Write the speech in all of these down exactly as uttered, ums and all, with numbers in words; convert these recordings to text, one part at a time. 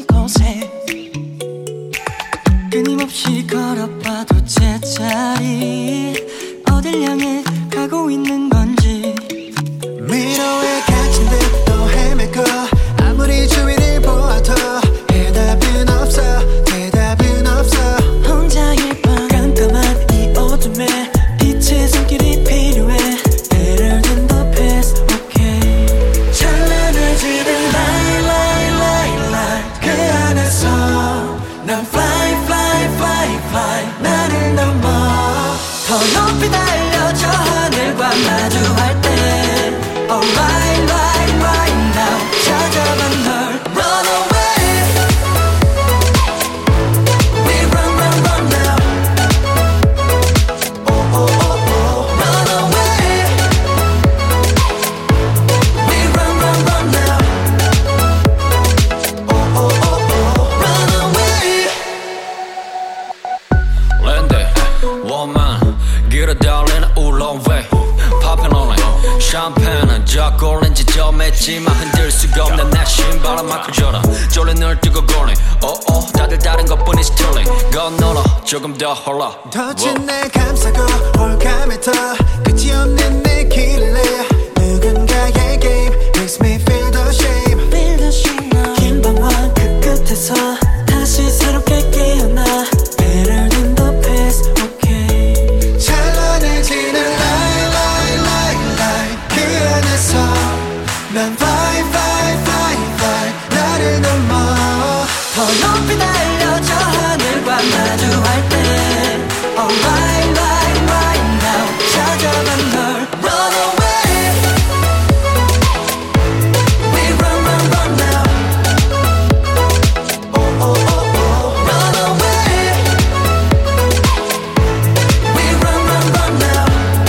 곳에 끊임없이 걸어봐도 제자리 어딜 향해 가고 있는 건지 미로에 갇힌 듯 또 헤매고 아무리 주위를 보아도 해답은 없어 대답은 없어 혼자일 밤 깜깜한 이 어둠에 빛의 손길이 필요해 Better than the past, okay 찬란해지는 light, light, light, light 그 안에서 난 fly, fly, fly, fly 나를 넘어 더 높이 달려 저 하늘과 마주할 때 Alright, right, right now 찾아봐 널 Run away We run, run, run now Oh, oh, oh, oh Run away We run, run, run now Oh, oh, oh, oh Run away 랜드 워만 길어 달리는 울렁웨이 Poppin' only 샴페인은 저골린 지점했지만 흔들 수가 없는 내 신바람만 커져라 졸린 널 뜨고 걸린 오오 다들 다른 것뿐이 스틸링 건너러 조금 더 홀라 덫은 날 감싸고 홀감에 더 끝이 없는 내 길을 내 누군가의 game makes me feel the shame Feel the shame now 긴 밤과 그 끝에서 다시 새롭게 깨어나 Better than the past, okay 찬란해지는 light light light light 그 안에서 난 fly fly fly fly 나를 넘어 더 높이 달려 저 하늘과 마주할 때 Alright, right, right now 찾아봐 널 Run away We run, run, run now Oh, oh, oh, oh Run away We run, run, run now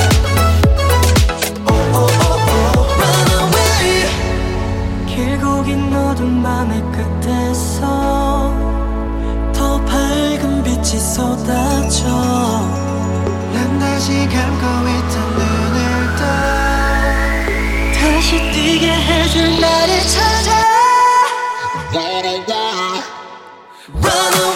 Oh, oh, oh, oh Run away 길고 긴 어두운 밤의 끝에서 더 밝은 빛이 쏟아져 난 다시 감고 있던 눈을 떠 다시 뛰게 해줄 나를 찾아 Run away